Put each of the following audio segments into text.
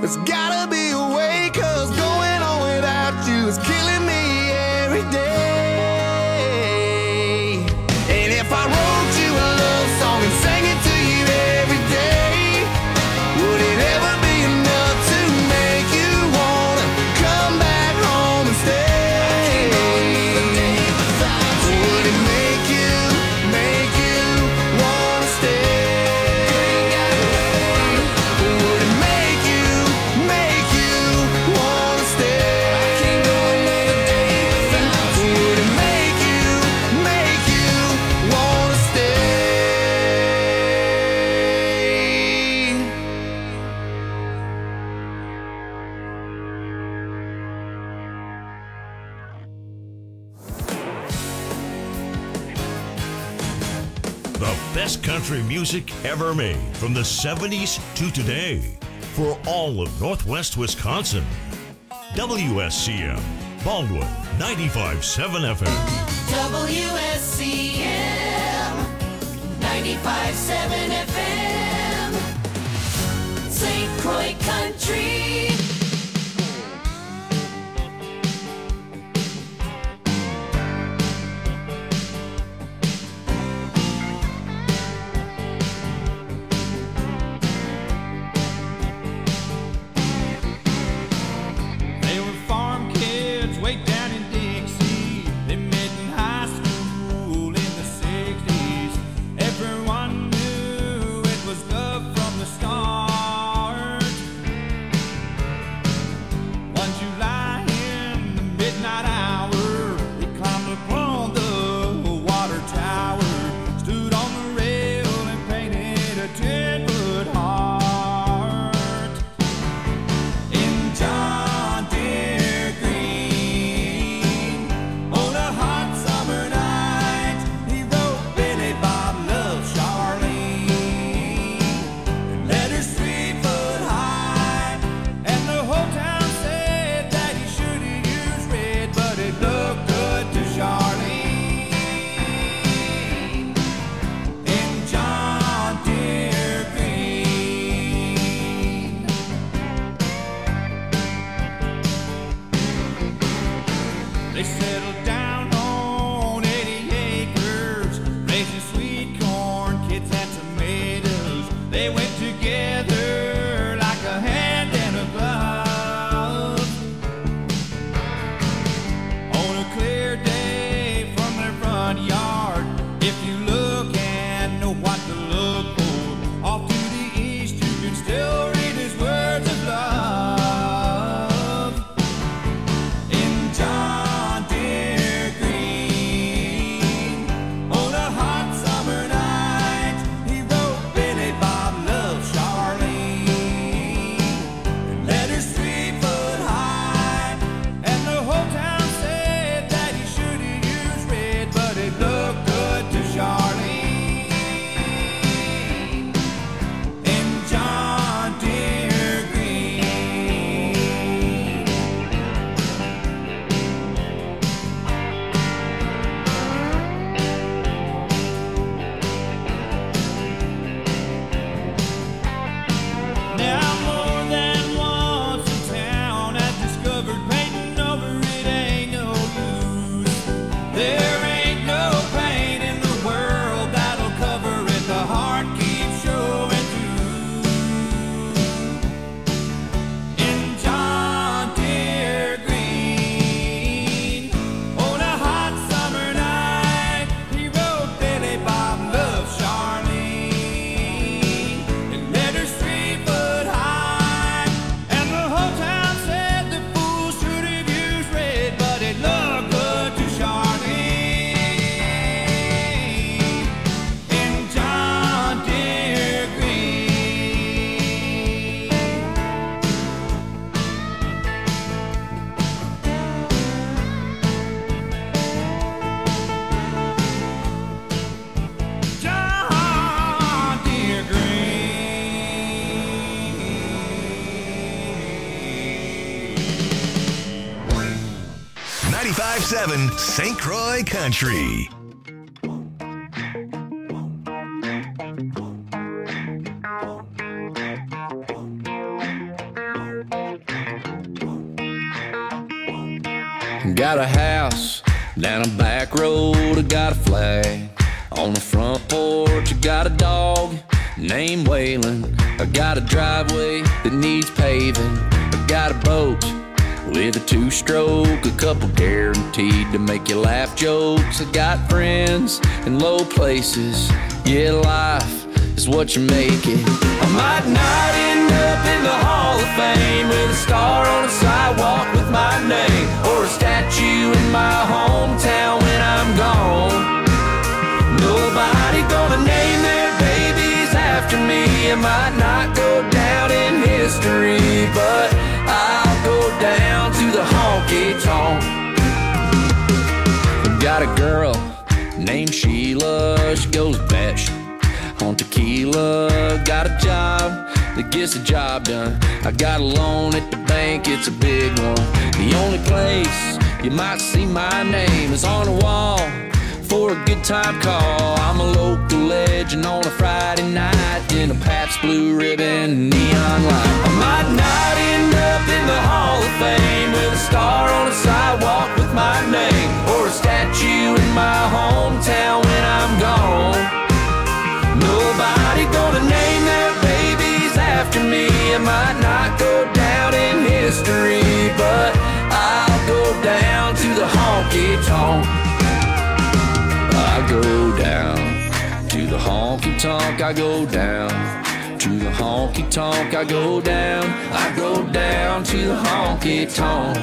There's gotta be a way, 'cause going on without you is killing me every day. And if I wrote you a love song and sang it to you every day, would it ever be enough to make you wanna come back home and stay? Would it make you wanna stay? Would it make you wanna stay? Would it make you wanna stay? The best country music ever made from the 70s to today for all of Northwest Wisconsin. WSCM, Baldwin 95.7 FM. WSCM 95.7 FM St. Croix Country. They were farm kids way down in Dixie. They met in high school in the 60s. Everyone knew it was love from the start. One July in the midnight hour, they climbed upon the water tower, stood on the rail and painted a 10-foot heart. In John Deere green, on a hot summer night, he wrote Billy Bob loves Charlene, and letters 3 foot high, and the whole town said that he should have used red, but it looked good to Charlene. In John Deere green. They settled down on 80 acres, raising sweet corn, kids and tomatoes. They went together like a hand and a glove. On a clear day from their front yard, if you look and know what to look for, off to the east you can still read his words of love. In John Deere green, on a hot summer night, he wrote Billy Bob loves Charlene, and letters 3 foot high, and the whole town said that he should have used red, but it looked good to Charlene. In John Deere green. Now more than once in town I've discovered painting over it ain't no use. There ain't no paint in the world that'll cover it. The heart keeps showing through. In John Deere green, on a hot summer night, he wrote Billy Bob loves Charlene, and letters 3 foot high, and the whole town said the fool should have used red, but it looked good to Charlene. In John Deere green. John Deere green. 95.7 St. Croix Country. Got a house down a back road, I got a flag on the front porch. I got a dog named Waylon. I got a driveway that needs paving. I got a boat with a two-stroke, a couple guaranteed to make you laugh jokes. I got friends in low places. Yeah, life is what you make it. I might not end up in the Hall of Fame with a star on a sidewalk with my name, or a statue in my hometown when I'm gone. Nobody gonna name their babies after me. I might not go down in history, but I'll go down to the honky-tonk. Got a girl named Sheila, she goes batshit on tequila. Got a job that gets the job done. I got a loan at the bank, it's a big one. The only place you might see my name is on the wall for a good time call. I'm a local legend on a Friday night in a Pabst Blue Ribbon neon light. I might not end up in the Hall of Fame with a star on a sidewalk with my name, or a statue in my hometown when I'm gone. Nobody gonna name their babies after me. I might not go down in history, but I'll go down to the honky-tonk. I go down to the honky-tonk. I go down to the honky-tonk. I go down. I go down to the honky-tonk.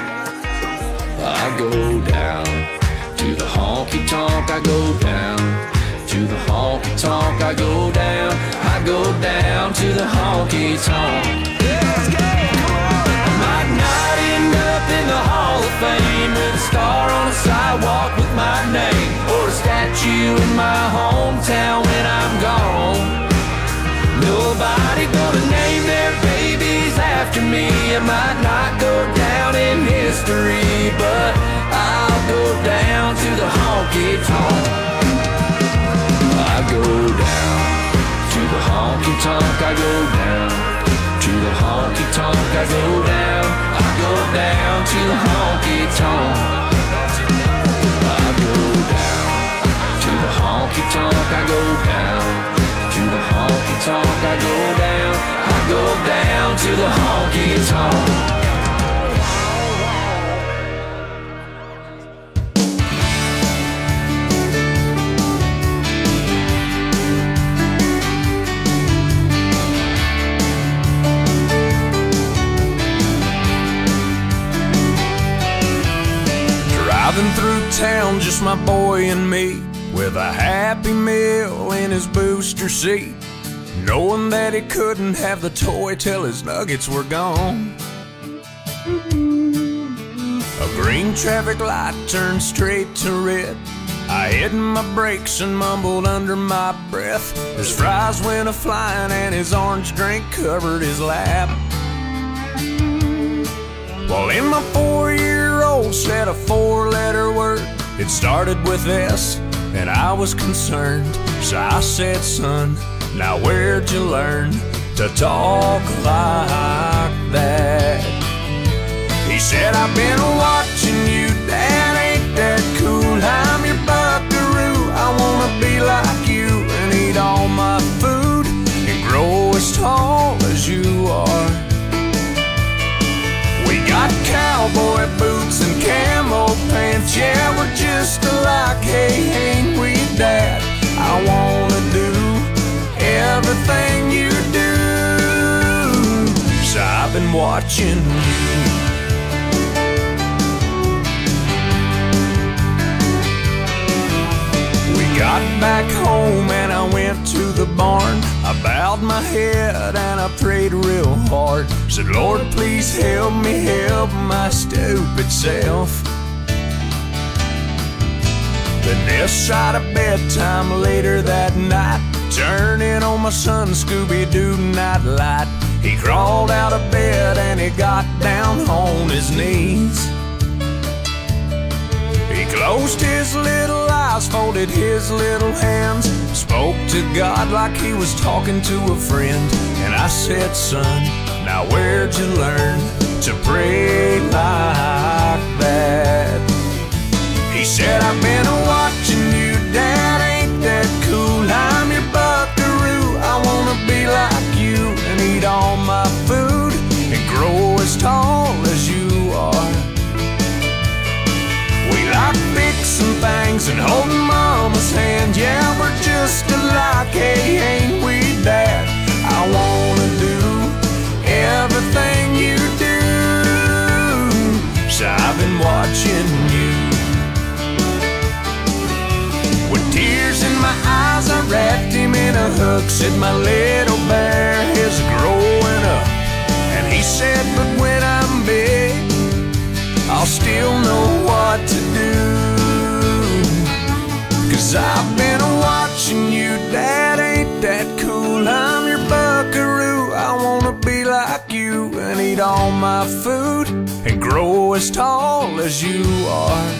I go down to the honky-tonk. I go down to the honky-tonk. I go down. I go down to the honky-tonk. Let's go! I might not end up in the Hall of Fame with a star on a sidewalk with my name, or a statue in my hometown when I'm gone. Nobody gonna name their babies after me. I might not go down in history, but I'll go down to the honky-tonk. I go down to the honky-tonk. I go down to the honky-tonk. I go down. I go down to the honky-tonk. I go down to the honky-tonk. I go down to the honky-tonk. I go down. I go down to the honky-tonk. Driving through town, just my boy and me, with a Happy Meal in his booster seat, knowing that he couldn't have the toy till his nuggets were gone. A green traffic light turned straight to red. I hit my brakes and mumbled under my breath. His fries went a-flying and his orange drink covered his lap. Well, in my 4-year-old said a 4-letter word. It started with S, and I was concerned. So I said, son, now where'd you learn to talk like that? He said, I've been watching you, Dad, ain't that cool? I'm your buckaroo, I wanna be like you and eat all my food and grow as tall as you are. We got cowboy boots and camo pants, yeah, we're just alike, hey, ain't we, Dad? I wanna do everything you do, so I've been watching you. We got back home and I went to the barn. I bowed my head and I prayed real hard. Said, Lord, please help me help my stupid self. Then this side of bedtime later that night, turning on my son Scooby-Doo nightlight. He crawled out of bed and he got down on his knees. He closed his little eyes, folded his little hands, spoke to God like he was talking to a friend. And I said, son, now where'd you learn to pray like that? rings and holding mama's hand. Yeah, we're just alike, hey, ain't we that? I wanna do everything you do, so I've been watching you. With tears in my eyes, I wrapped him in a hook. Said my little bear is growing up. And he said, but when I'm big, I'll still know what to do. 'Cause I've been watching you, Dad, ain't that cool? I'm your buckaroo, I wanna be like you and eat all my food and grow as tall as you are.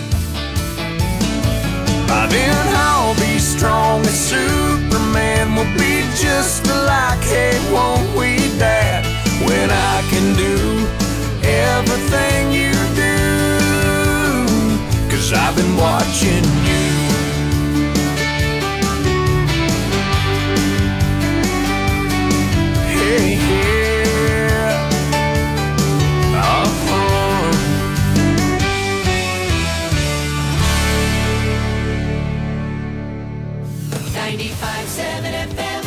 By then I'll be strong as Superman. We'll be just alike, hey, won't we, Dad? When I can do everything you do, 'cause I've been watching you. Hey, yeah. 95.7 FM.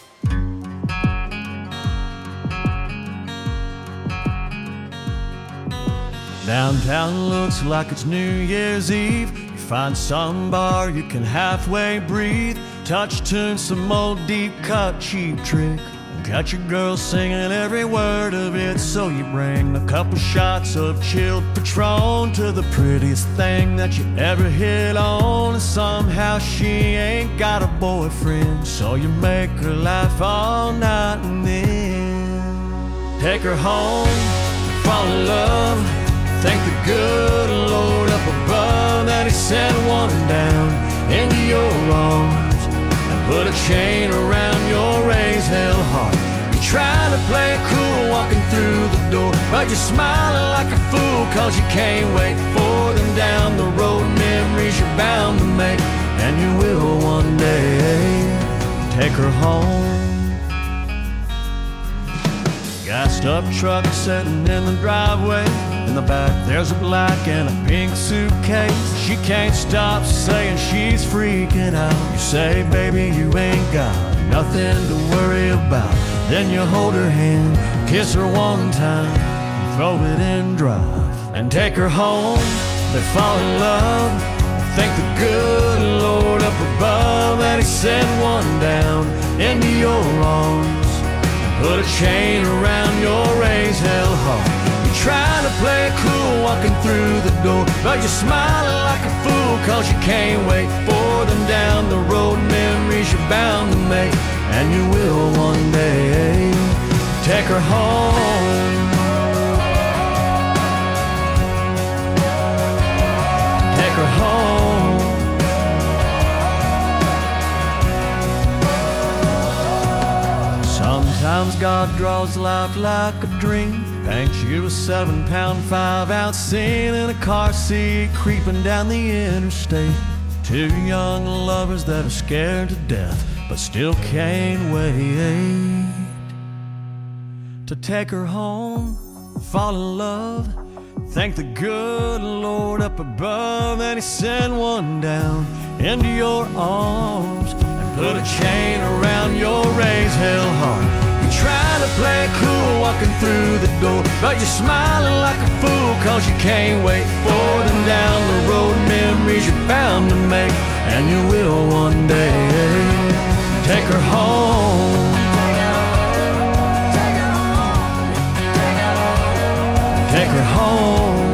Downtown looks like it's New Year's Eve. You find some bar you can halfway breathe. Touch tune, some old deep cut cheap trick. Got your girl singing every word of it. So you bring a couple shots of chilled Patron to the prettiest thing that you ever hit on. And somehow she ain't got a boyfriend, so you make her laugh all night and then take her home, fall in love. Thank the good Lord up above that he sent one down into your arms and put a chain around your raised hell heart. You're trying to play it cool walking through the door, but you're smiling like a fool 'cause you can't wait for them down the road. Memories you're bound to make, and you will one day take her home. Gassed up truck sitting in the driveway. In the back there's a black and a pink suitcase. She can't stop saying she's freaking out. You say, baby, you ain't got nothing to worry about. Then you hold her hand, kiss her one time, throw it in drive and take her home. They fall in love. Thank the good Lord up above that he sent one down into your arms, put a chain around your raised hell heart. You're trying to play it cool walking through the door, but you're smiling like a fool 'cause you can't wait for them down the road. Memories you're bound to make, and you will one day take her home. Take her home. Sometimes God draws life like a dream, paints you a 7-pound 5-ounce scene in a car seat creeping down the interstate. Two young lovers that are scared to death but still can't wait to take her home, fall in love. Thank the good Lord up above that he sent one down into your arms and put a chain around your raised hell heart. You're trying to play it cool walking through the door, but you're smiling like a fool 'cause you can't wait for them down the road. Memories you're bound to make, and you will one day take her home. Take her home.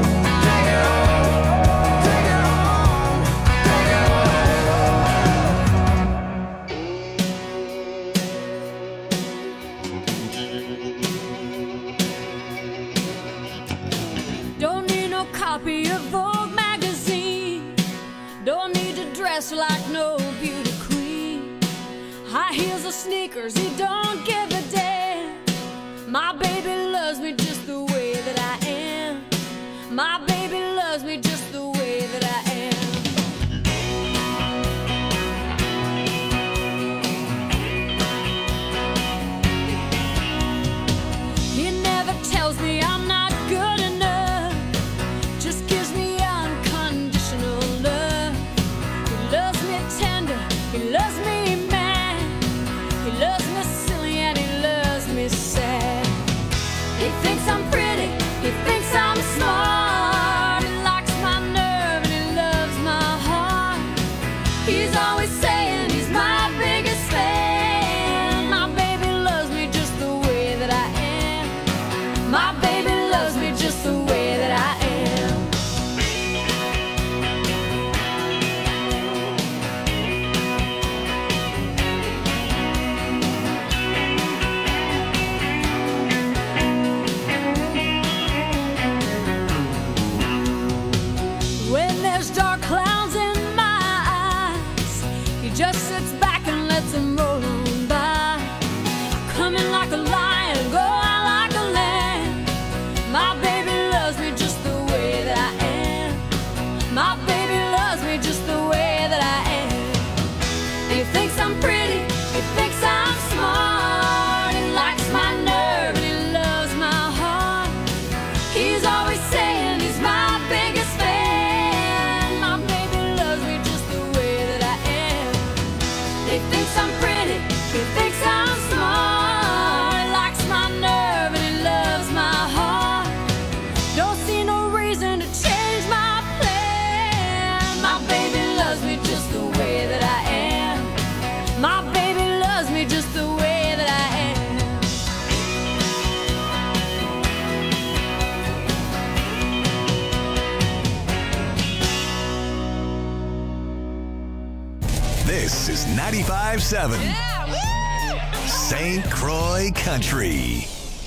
Don't need no copy of Vogue magazine. Don't need to dress like no beauty queen. High heels or sneakers, he don't give a damn. My baby loves me just the way that I am. My baby loves me just the way that I am. He never tells me I'm not good enough, just gives me unconditional love. He This is 95.7 St. Croix Country.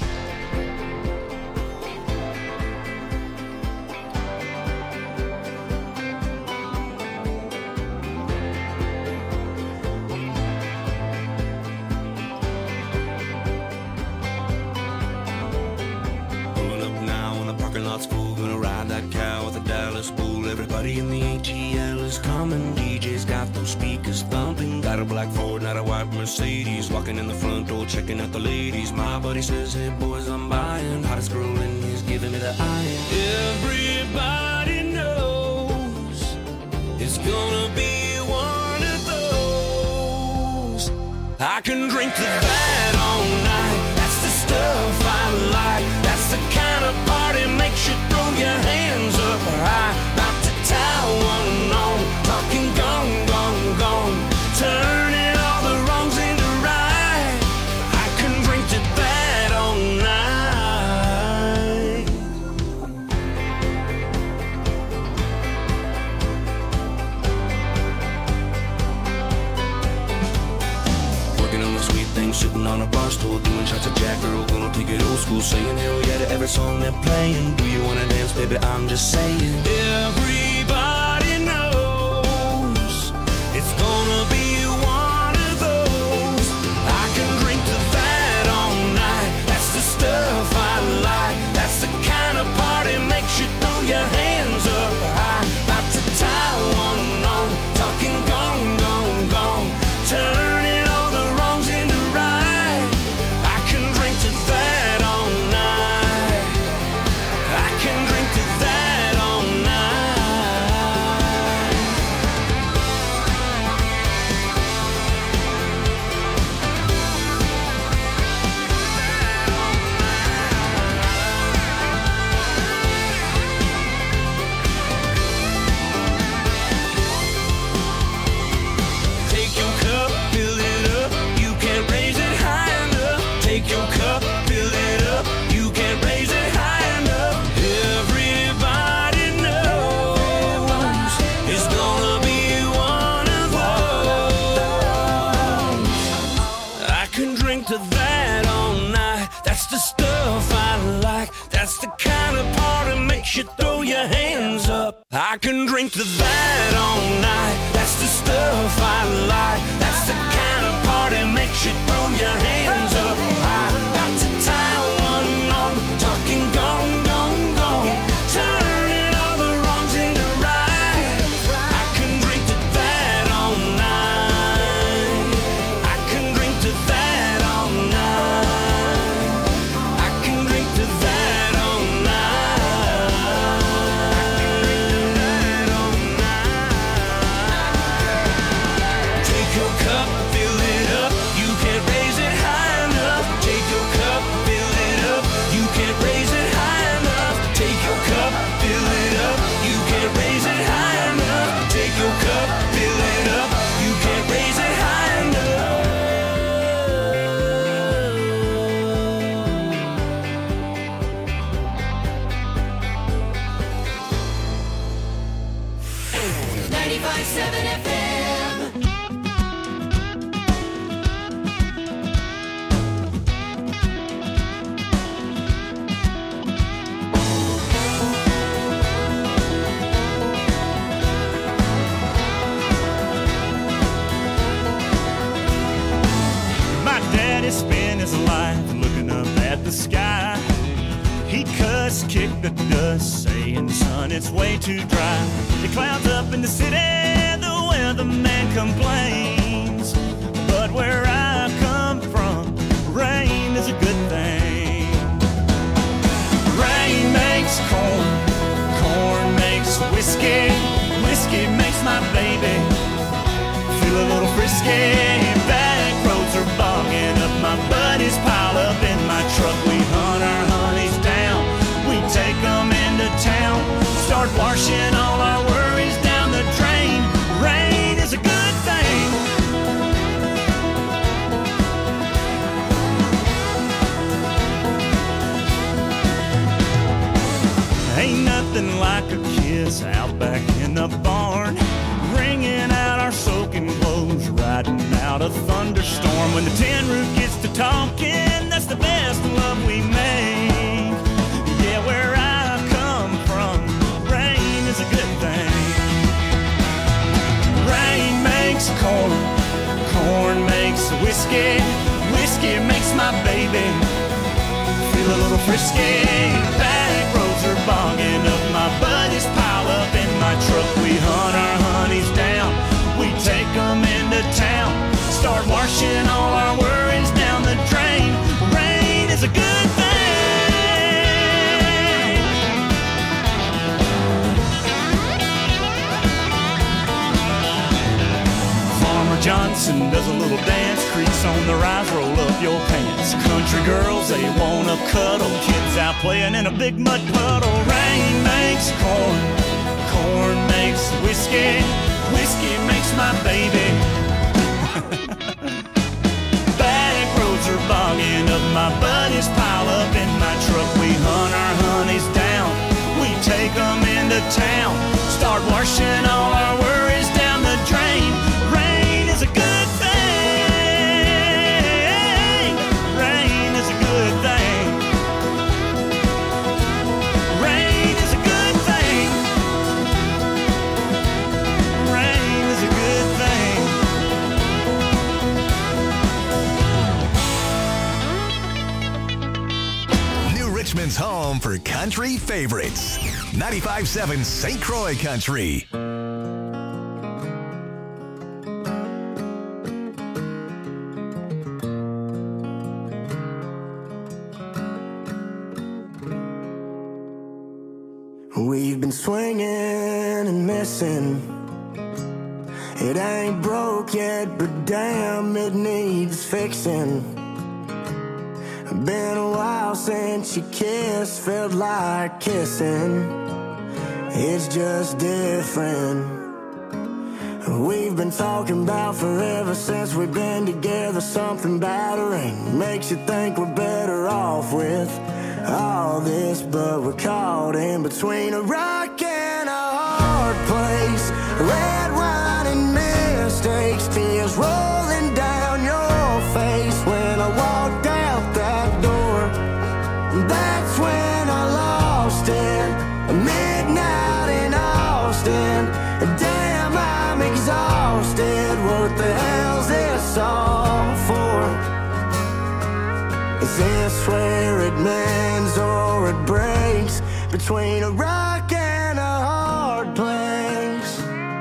Everybody in the ATL is coming. DJ's got those speakers thumping. Got a black Ford, not a white Mercedes. Walking in the front door, checking out the ladies. My buddy says, hey boys, I'm buying. Hottest girl in he's giving me the eye. Everybody knows it's gonna be one of those. I can drink to that all night. That's the stuff I like. That's the kind of party makes you throw your hands up high. One on, talking gone, gone, gone, turning all the wrongs into right. I can drink to that all night. Working on the sweet thing, sitting on a bar stool, doing shots of Jack Earl, gonna take it old school, saying hell yeah to every song they're playing. Do you wanna dance, baby? I'm just saying. Everybody knows it's gonna be one of those. I can drink to that all night. That's the stuff I like. That's the kind of party makes you throw your hands up high. About to tie one on, talking gone, gone, gone, turning all the wrongs into right. I can drink to that all night. I can drink to that all night. Take your cup, fill it up. You can't raise it high enough. Take your cup, fill it up. You can't raise it high enough. Everybody knows it's gonna be one of those. I can drink to that all night. That's the stuff I like. That's the kind of party makes you throw your hands up. I can drink to that all night. That's the stuff I like. That's the kind of party makes you throw your hands up. I got to tie one on, talking gone, gone, gone, turning all the wrongs into right. I can drink to that all night. I can drink to that all night. I can drink to that all night. Take your cup, fill it up. You can't raise it high enough. Take your cup, fill it up. You can't raise it high enough. Take your cup, fill it up. You can't raise it high enough. Take your cup, fill it up. You can't raise it high enough. 95.7 FM. My daddy spent his life looking up at the sky. He cussed, kicked the dust, saying, son, it's way too dry. The clouds up in the city, the weatherman complains. But where I come from, rain is a good thing. Rain makes corn, corn makes whiskey, whiskey makes my baby feel a little frisky. Back roads are bogging up, my buddies pile up in my truck. We hunt our honeys down, we take them into town, start washing all our worries down the drain. Rain is a good thing. Ain't nothing like a kiss out back in the barn. wringing out our soaking clothes, riding out a thunderstorm. When the tin roof gets to talking, that's the best love we make. Yeah, where I come from, rain is a good thing. Rain makes corn, corn makes whiskey, whiskey makes my baby feel a little frisky. Back roads are bogging up, my buddies pile up in my truck. We hunt our honeys down, we take them into town, start washing all our worries down the drain. Rain is a good thing. Farmer Johnson does a little dance, creaks on the rise, roll up your pants. Country girls, they wanna cuddle, kids out playing in a big mud puddle. Rain makes corn, corn makes whiskey, whiskey makes my baby. Back roads are bogging up, my buddies pile up in my truck. We hunt our honeys down, we take them into town, start washing all our worries down the drain. Rain is a good thing. Rain is a good thing. Rain is a good thing. Rain is a good thing. New Richmond's home for country favorites. 95.7 St. Croix Country. We've been swinging and missing. It ain't broke yet, but damn, it needs fixing. Been a while since you kissed, felt like kissing. It's just different. We've been talking about forever since we've been together. Something battering makes you think we're better off with all this, but we're caught in between a rock and a hard place. Red wine and mistakes, tears rolling down your face. When I walked out that door, that's when I lost it. Midnight in Austin, damn, I'm exhausted. What the hell's this all for? Is this where it mends or it breaks? Between a rock and a hard place.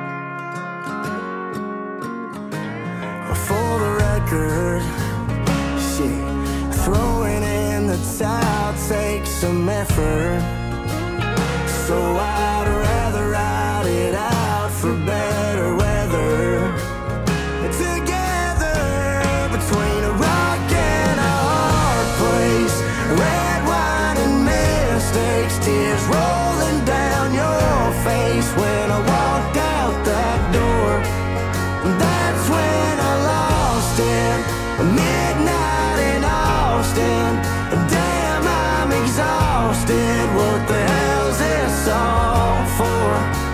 For the record, shit, throwing in the towel takes some effort. So I'd rather ride it out for better weather. Together between a rock and a hard place. Red wine and mistakes, tears rolling down your face. When I walked out that door, that's when I lost it. Midnight in Austin, damn, I'm exhausted. What the hell's this all for?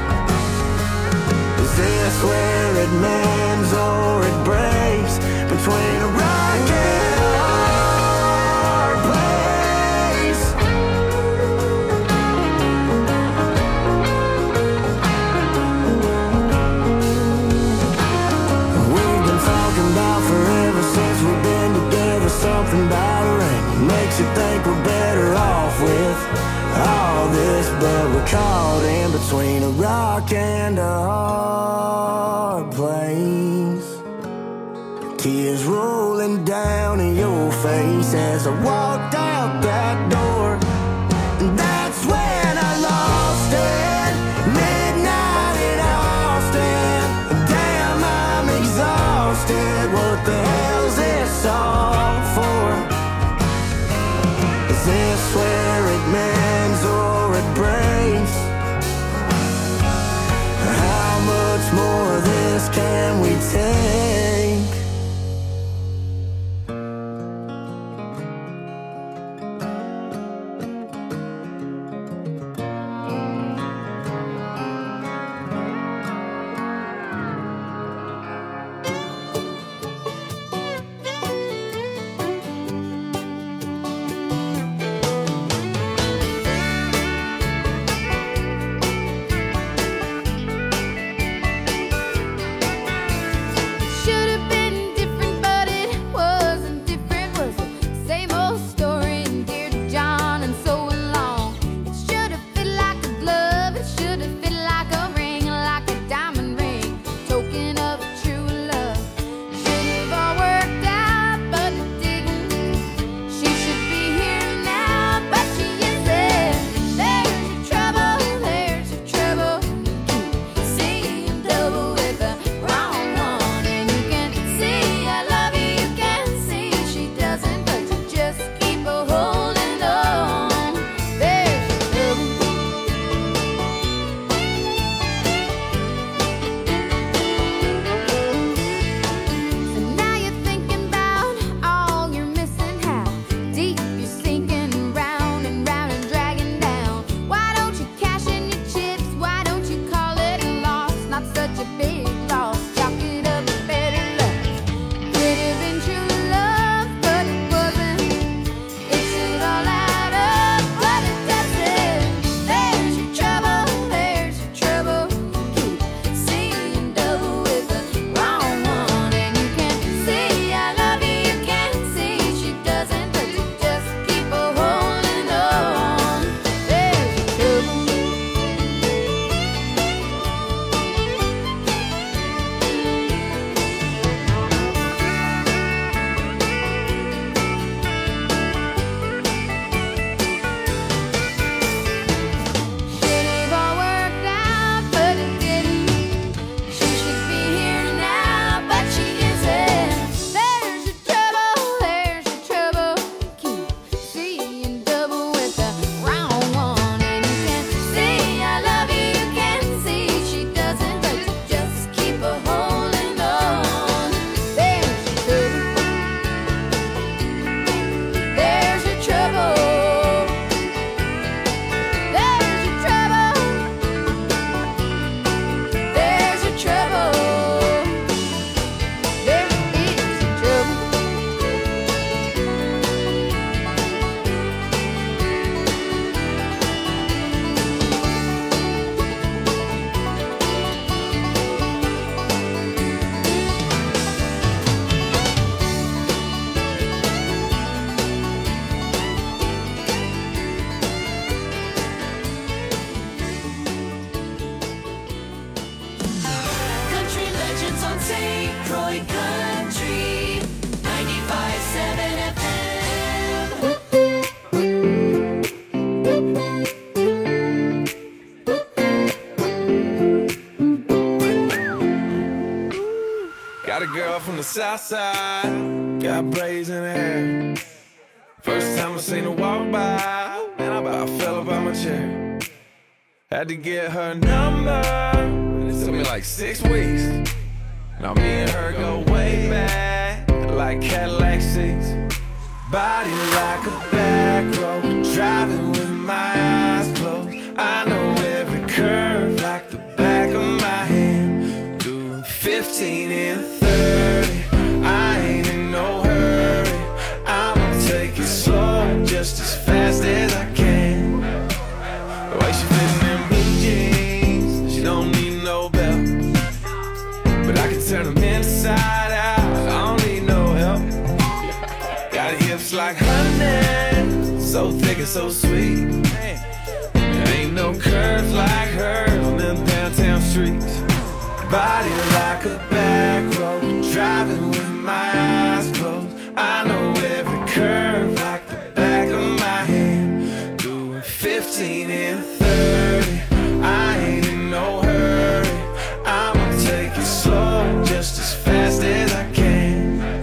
Is this where it mends or it breaks? Between a rock and a hard place. We've been talking about forever since we've been together. Something battering makes you think we're better off with all this, but we're caught in between a rock and a hard place. Tears rolling down in your face as I walked out that door. That's when I lost it. Midnight in Austin, damn, I'm exhausted. What the hell's this all for? Is this where it mends or it breaks? How much more of this can we take? Got a girl from the south side, got braids in her hair. First time I seen her walk by, man, I about fell about my chair. Had to get her number, it took me like 6 weeks. Now me and her go way back, like Cadillac seats. Body like a back road, driving with my eyes closed. I know every curve like the back of my hand. Doing 15 and 30, I ain't in no hurry. I'ma take it slow, just as fast as I can. The way she fitting in blue jeans, she don't need no belt. But I can turn them inside out, I don't need no help. Got hips like honey, so thick and so sweet. There ain't no curves like hers on them downtown streets. Body like a back road, driving with my eyes closed. I know every curve like the back of my hand. Doing 15 and 30, I ain't in no hurry. I'ma take it slow, just as fast as I can.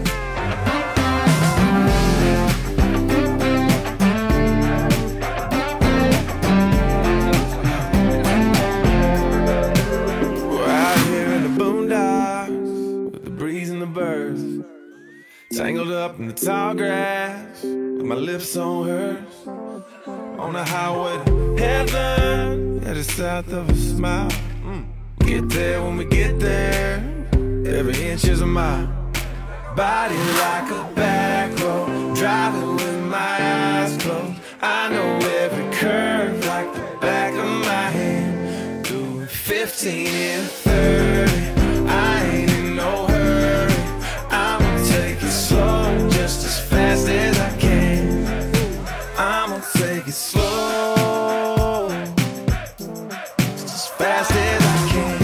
Tangled up in the tall grass, with my lips on hers. On the highway to heaven, yeah, the south of a smile. Get there when we get there, every inch is a mile. Body like a back road, driving with my eyes closed. I know every curve like the back of my hand. Doing 15 and 30, I ain't in no hurry. I'ma take it slow, just as fast as I can. I'ma take it slow, just as fast as I can.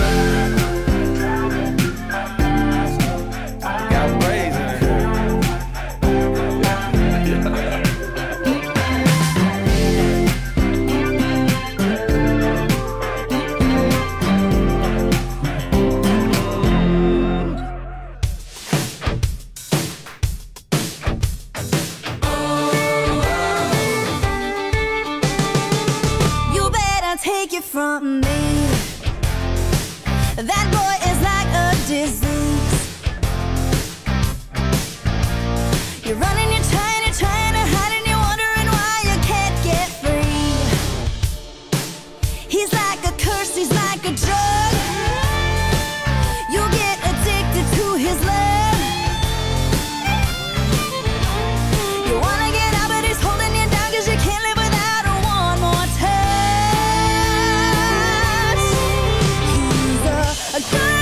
I got braids in take it from me. That boy is like a disease. You're running, you're trying to hide, and you're wondering why you can't get free. He's like a curse, he's like a drug. You'll get addicted to his love. You wanna get out, but he's holding you down, 'cause you can't live without a one more touch. A girl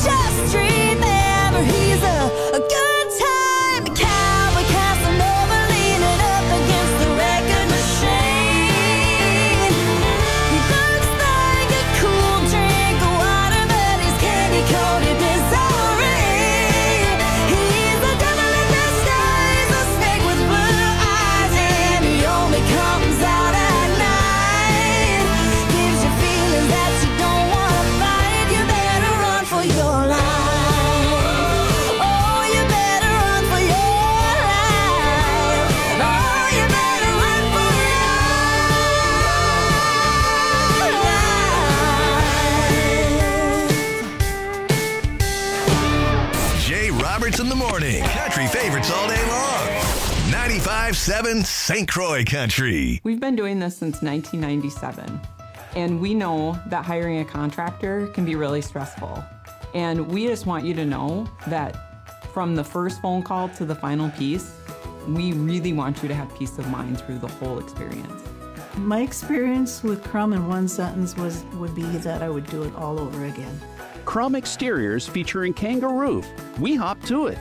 just remember he's a good time cowboy Casanova leaning up against the record machine. He looks like a cool drink of water, but he's candy-coated misery. He's a devil in disguise, a snake with blue eyes, and he only comes out at night. Gives you feelings that you don't want to fight. You better run for your life. Oh, you better run for your life. Oh, you better run for your life. Jay Roberts in the morning. Country favorites all day long. 95.7 St. Croix Country. We've been doing this since 1997, and we know that hiring a contractor can be really stressful. And we just want you to know that from the first phone call to the final piece, we really want you to have peace of mind through the whole experience. My experience with Crum in one sentence would be that I would do it all over again. Crum Exteriors featuring Kangaroo. We hop to it.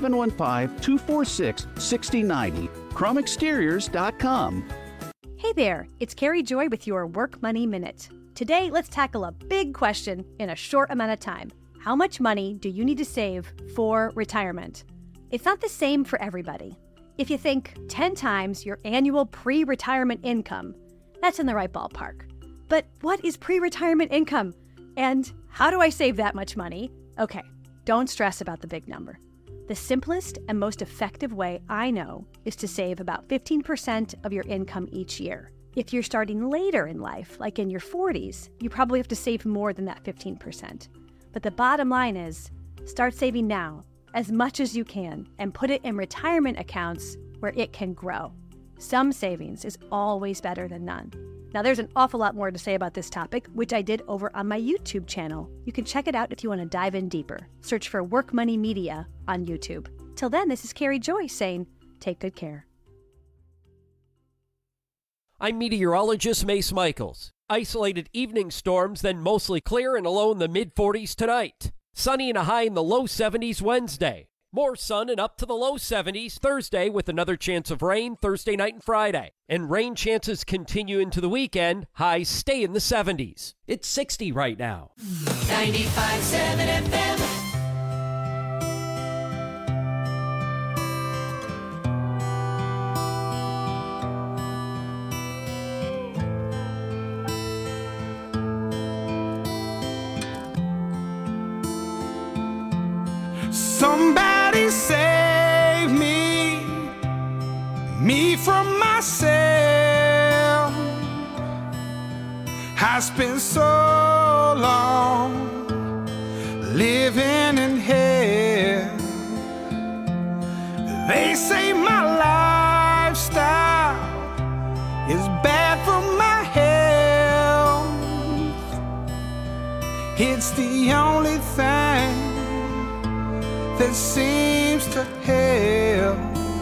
715-246-6090. CrumExteriors.com. Hey there, it's Carrie Joy with your Work Money Minute. Today, let's tackle a big question in a short amount of time. How much money do you need to save for retirement? It's not the same for everybody. If you think 10 times your annual pre-retirement income, that's in the right ballpark. But what is pre-retirement income? And how do I save that much money? Okay, don't stress about the big number. The simplest and most effective way I know is to save about 15% of your income each year. If you're starting later in life, like in your 40s, you probably have to save more than that 15%. But the bottom line is, start saving now, as much as you can, and put it in retirement accounts where it can grow. Some savings is always better than none. Now, there's an awful lot more to say about this topic, which I did over on my YouTube channel. You can check it out if you want to dive in deeper. Search for Work Money Media on YouTube. Till then, this is Carrie Joy saying, take good care. I'm meteorologist Mace Michaels. Isolated evening storms, then mostly clear and a low in the mid-40s tonight. Sunny and a high in the low 70s Wednesday. More sun and up to the low 70s Thursday with another chance of rain Thursday night and Friday. And rain chances continue into the weekend. Highs stay in the 70s. It's 60 right now. 95.7 FM. Somebody save me from myself. I spent so long living in hell. They say my lifestyle is bad for my health. It's the only thing that seems to help.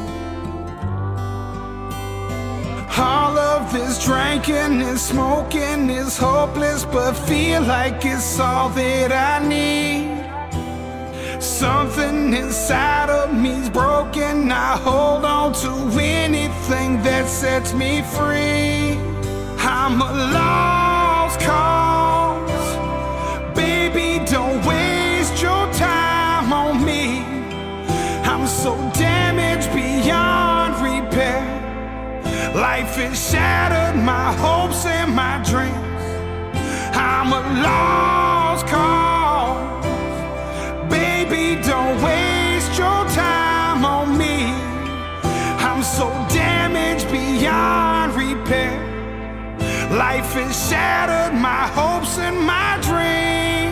All of this drinking and smoking is hopeless, but feel like it's all that I need. Something inside of me's broken. I hold on to anything that sets me free. I'm a lost cause. Baby, don't waste your time on me. I'm so damaged beyond repair. Life has shattered my hopes and my dreams. I'm a lost cause. Baby, don't waste your time on me. I'm so damaged beyond repair. Life has shattered my hopes and my dreams.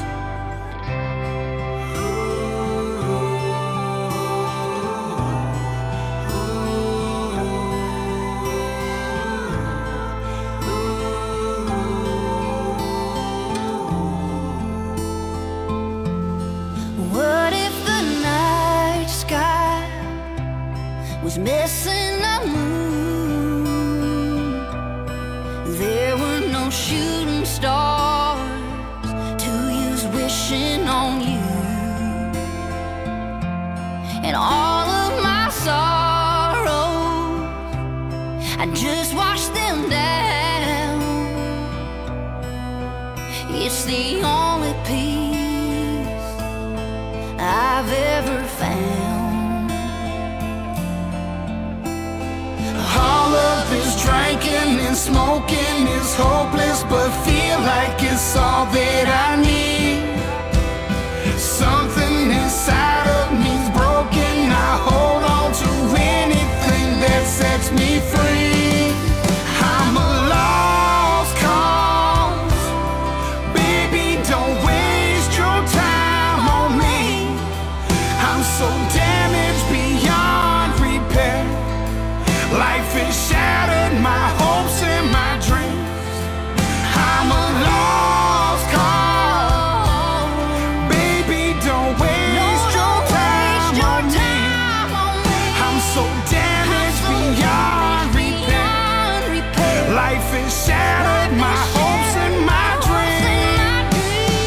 Was missing a moon. There were no shooting stars to use wishing on you. smoking is hopeless, but feel like it's all that I need. Something inside of me's broken. I hold on to anything that sets me free. I'm a lost cause. Baby, don't waste your time on me. I'm so damaged beyond repair. Life has shattered my hopes and my dreams. I'm a lost cause. Baby, don't waste your time on me. I'm so damaged beyond repair. Life has shattered my hopes and my dreams.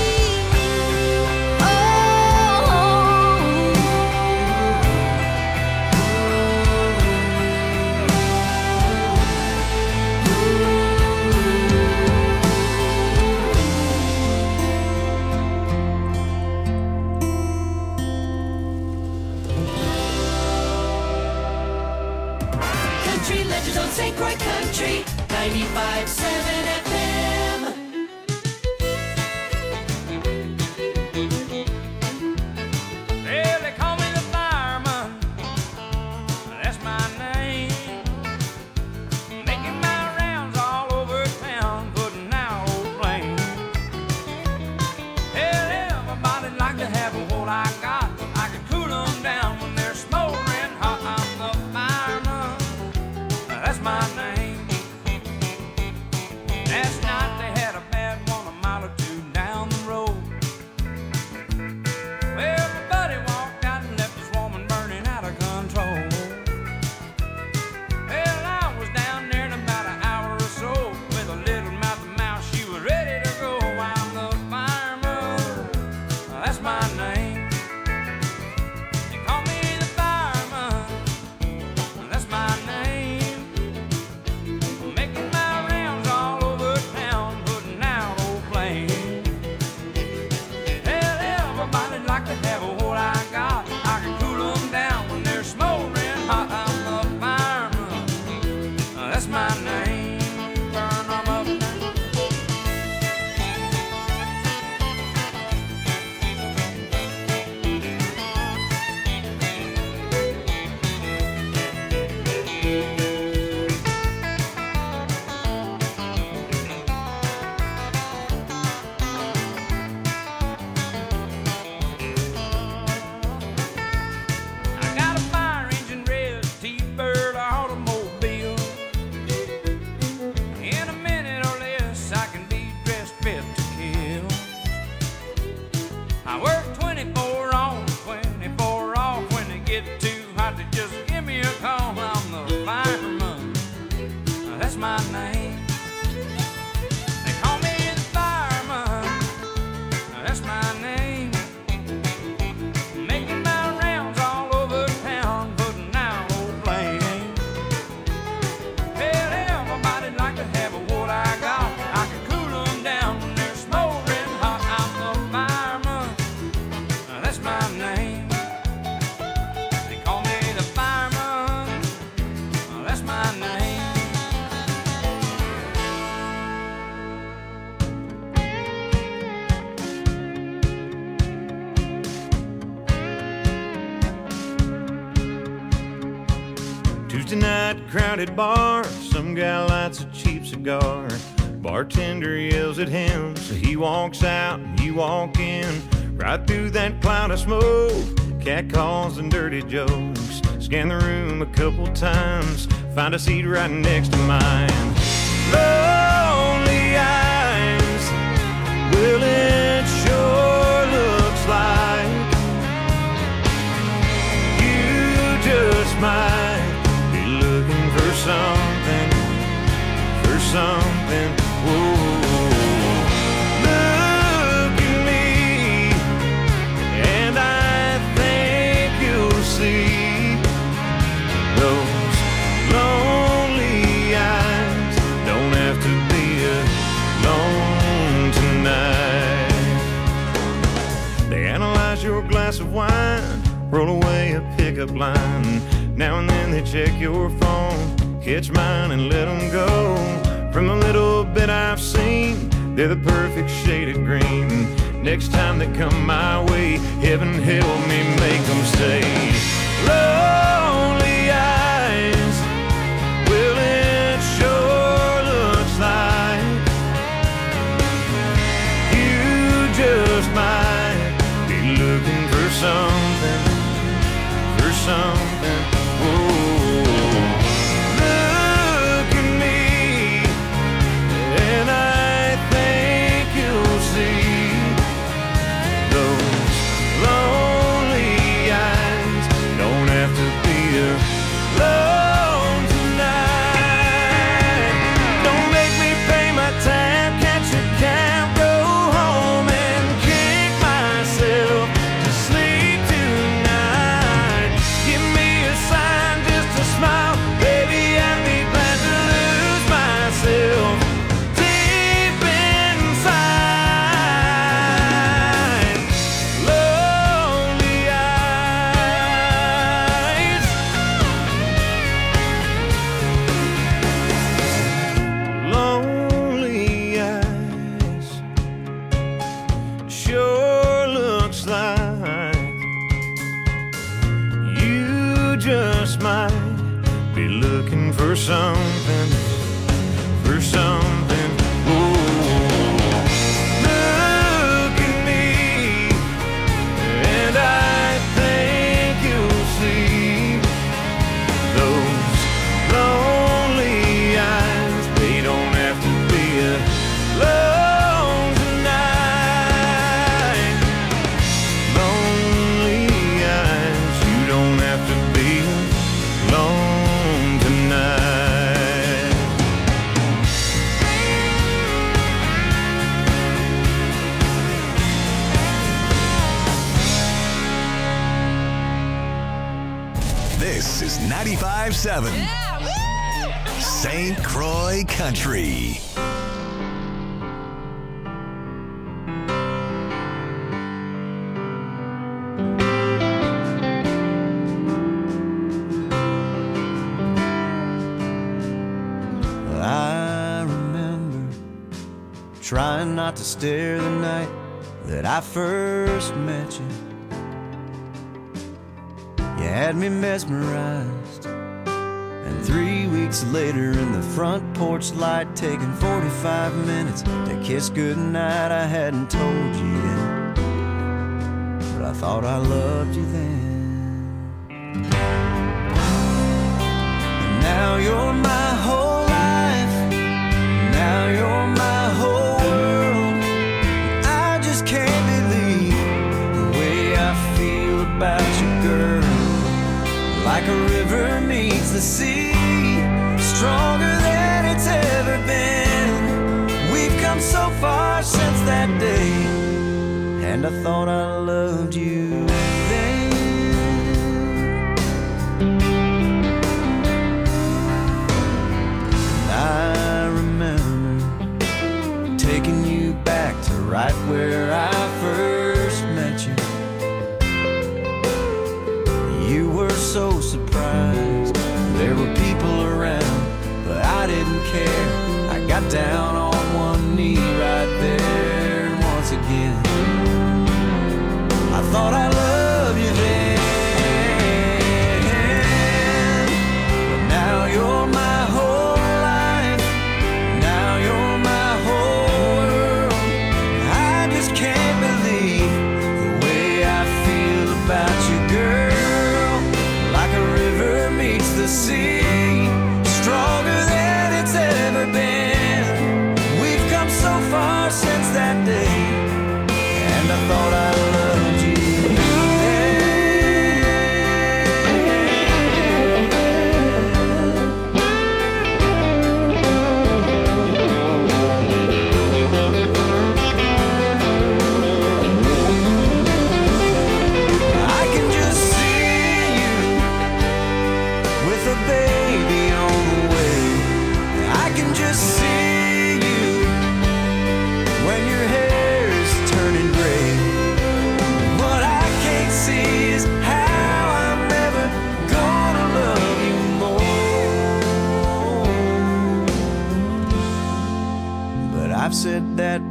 Country legends on St. Croix Country 95.7 FM. Well, they call me the fireman. That's my name. Making my rounds all over town, putting out old flames. Hell, everybody like to have what I got. I can cool them down when they're smoldering hot. I'm the fireman. That's my name. Last night they had a bad one a mile or two down the road. Well, my buddy walked out and left his woman burning out of control. Well, I was down there in about an hour or so with a little mouth to mouth. She was ready to go. I'm the fireman. That's my name. They call me the fireman. That's my name. Making my rounds all over town, putting out old flames. Hell, everybody like to have what I got. I can cool them down when they're smoldering hot. I'm the fireman. That's my name. Burn them up now. I got a fire engine red T-Bird automobile. In a minute or less, I can be dressed fit to kill. I work 24 on, 24 off. When they get too hot, they just give me a call. I'm the fireman. That's my name. They call me the fireman. That's my name. Making my rounds all over town, putting out old flames. Hell, everybody like to have what I got. I can cool them down when they're smoldering hot. I'm the fireman. That's my name. They call me the fireman. That's my name. Tuesday night, crowded bar. Some guy lights a cheap cigar. Bartender yells at him, so he walks out and you walk in. Right through that cloud of smoke, cat calls and dirty jokes. Scan the room a couple times, find a seat right next to mine. Lonely eyes, well it sure looks like you just might be looking for something, whoa. Look at me, and I think you'll see those lonely eyes don't have to be alone tonight. They analyze your glass of wine, roll away a pickup line. Now and then they check your phone, catch mine and let them go. From the little bit I've seen, they're the perfect shade of green. Next time they come my way, heaven help me make them stay. Lonely eyes, well it sure looks like you just might be looking for something, for something. Whoa. Look at me, and I think you'll see those lonely eyes don't have to be alone tonight. Don't make me pay my tab, catch a cab, go home and kick myself to sleep tonight. Give me a sign, just a smile, baby, I'd be glad to lose myself deep inside. Lonely eyes, lonely eyes, sure looks like you just might be looking for something, for something. Ooh. Look at me, and I think you'll see those lonely eyes. They don't have to be alone tonight. Lonely eyes, you don't have to be alone tonight. This is 95.7 St. Croix Country. I remember trying not to stare the night that I first met you. You had me mesmerized, and 3 weeks later in the front porch light, taking 45 minutes to kiss goodnight, I hadn't told you yet, but I thought I loved you then. And now you're my whole life, now you're my whole world. I just can't believe the way I feel about you, girl. Like a river meets the sea, stronger than it's ever been. We've come so far since that day, and I thought I loved you then. And I remember taking you back to right where I first met you. You were so surprised, there were people around, but I didn't care. I got down on one knee right there, and once again I thought I loved you then. But now you're my whole life, now you're my whole world. I just can't believe the way I feel about you, girl. The sea, stronger than it's ever been.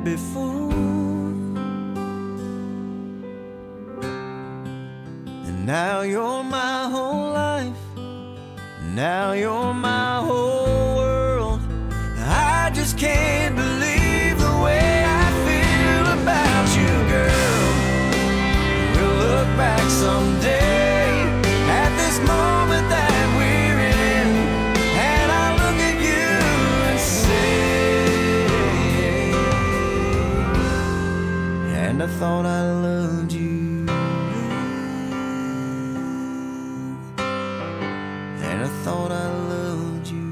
before. And now you're my whole life. Now you're my whole world. I just can't believe the way I feel about you, girl. We'll look back someday at this moment that we're in, and I'll look at you and say, and I thought I loved you. And I thought I loved you.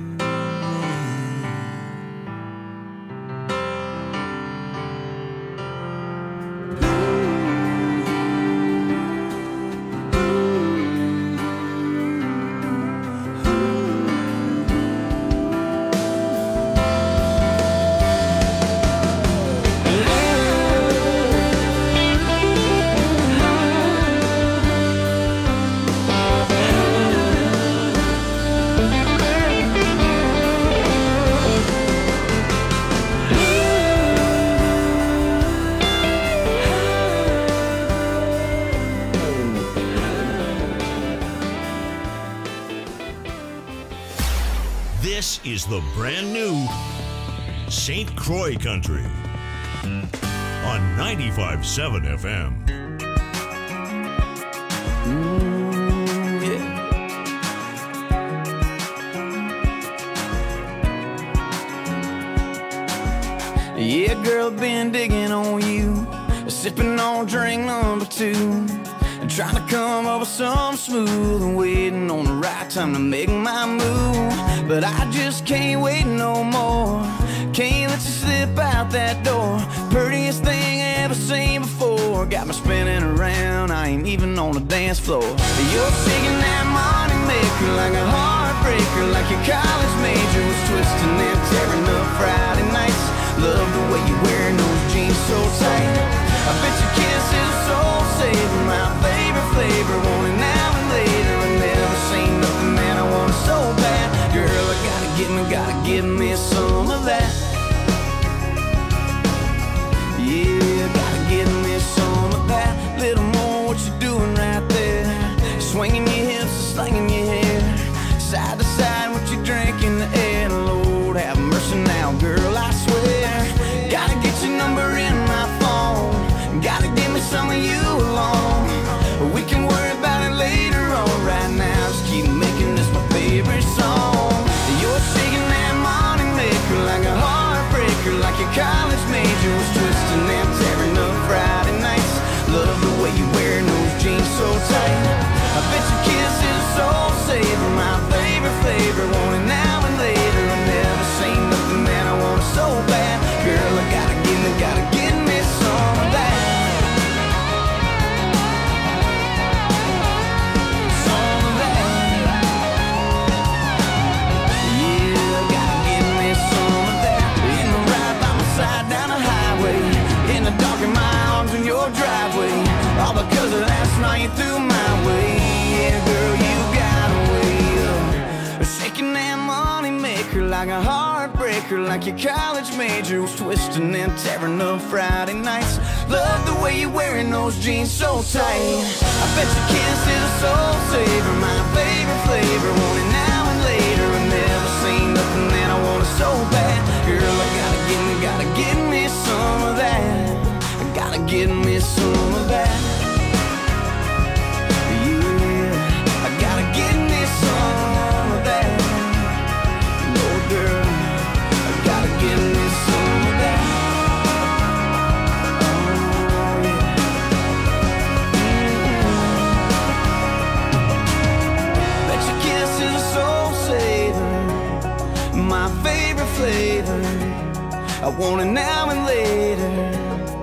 This is the brand new St. Croix Country on 95.7 FM. Yeah, girl, been digging on you, sipping on drink number 2, and trying to come up with something smooth and waiting on the right time to make my move. But I just can't wait no more. Can't let you slip out that door. Prettiest thing I ever seen before. Got me spinning around, I ain't even on the dance floor. You're shaking that money maker like a heartbreaker, like your college major was twisting and tearing up Friday nights. Love the way you wearing those jeans so tight. I bet your kiss is a soul saver, my favorite flavor. Want it now and later. I never seen nothing, man, I want it so bad. Girl, I gotta give me some of that. Yeah, gotta give me some of that. Little more what you doing right there. Swinging your hips and slinging your hair. Side to side, what you drink in the air. Lord, have mercy now, girl, I swear. Gotta get your number in my phone. Gotta give me some of you alone. We can worry about it later on. Right now, just keep making this my favorite song. You're shaking that money maker like a heartbreaker, like your college major was twisting and tearing up Friday nights. Love the way you wearing those jeans so tight. I bet your kiss is a soul saver, my favorite flavor. Want it now and later. I never seen nothing, man, I want it so bad. Girl, I gotta give me some of that. Your driveway, all because of last night you threw my way. Yeah, girl, you got away. Shaking that money maker like a heartbreaker, like your college major was twisting and tearing up Friday nights. Love the way you wearing those jeans so tight. I bet your kiss is a soul saver, my favorite flavor. Want it now and later. I never seen nothing that I want it so bad. Girl, I gotta give me some of that. Gotta give me some of that. Yeah, I gotta give me some of that. Oh, girl, I gotta give me some of that. Oh, yeah. Bet your kiss is a soul saver, my favorite flavor. I want it now and later.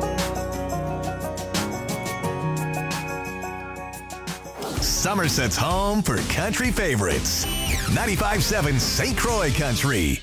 Somerset's home for country favorites. 95.7 St. Croix Country.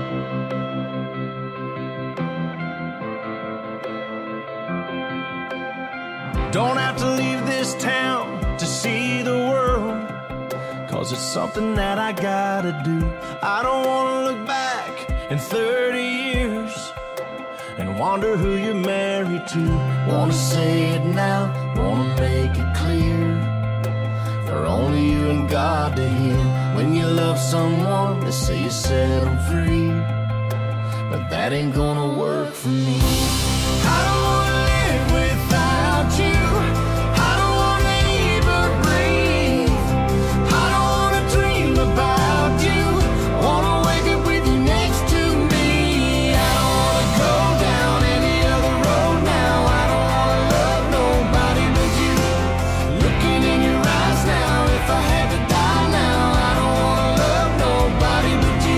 Don't have to leave this town to see the world, 'cause it's something that I gotta do. I don't wanna look back in 30 years and and wonder who you're married to. Wanna say it now, wanna make it clear, for only you and God to hear. When you love someone, they say you set them free, but that ain't gonna work for me. I don't wanna live without you. I don't wanna even breathe. I don't wanna dream about you. I wanna wake up with you next to me. I don't wanna go down any other road now. I don't wanna love nobody but you. Looking in your eyes now, if I had to die now, I don't wanna love nobody but you.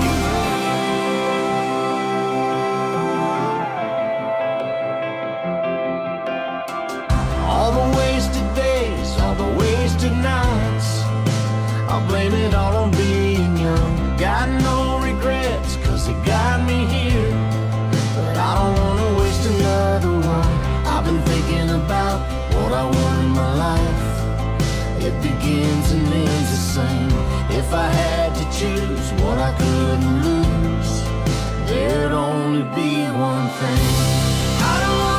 All the wasted days, all the wasted nights, I'll blame it all on being young. Got no regrets, cause it got me here, but I don't wanna waste another one. I've been thinking about what I want in my life. It begins and ends the same. If I had to choose what I couldn't lose, there'd only be one thing. I don't